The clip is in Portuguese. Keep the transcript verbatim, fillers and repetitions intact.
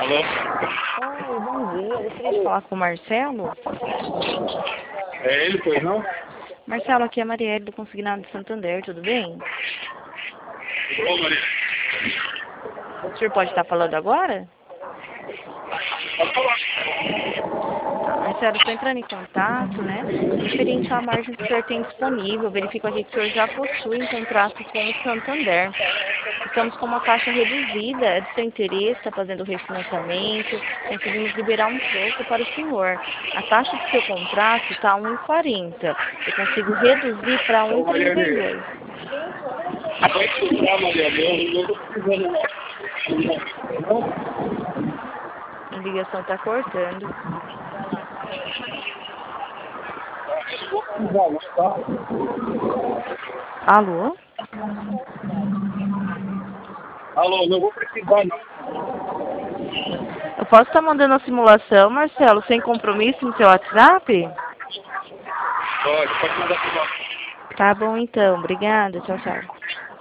Alô? Oi, bom dia. Eu gostaria de falar com o Marcelo. É ele, pois não? Marcelo, aqui é a Marielle do Consignado de Santander, tudo bem? Ô, Maria. O senhor pode estar falando agora? Pode falar. Tá, Marcelo, estou entrando em contato, né? Referente à margem que o senhor tem disponível. Verifico aqui que o senhor já possui um contrato com o Santander. Estamos com uma taxa reduzida, é do seu interesse, está fazendo o refinanciamento, conseguimos liberar um troco para o senhor. A taxa do seu contrato está a um e quarenta. Eu consigo reduzir para Ô, um e trinta e Mariane. dois. Pode escutar, Mariane. Eu não tô precisando. Não? A ligação está cortando. Eu vou precisar, não, tá? Alô? Alô, não vou precisar, não. Eu posso estar mandando a simulação, Marcelo, sem compromisso no seu WhatsApp? Pode, pode mandar pro nosso. Tá bom então, obrigada, tchau, tchau.